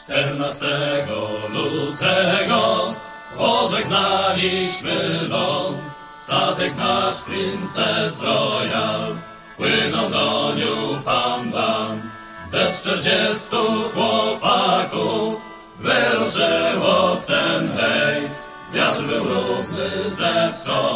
14 lutego pożegnaliśmy ląd. Statek nasz Princess Royal płynął do Newfoundland. Ze 40 chłopaków wyruszyło w ten rejs. Wiatr był równy ze wschodu.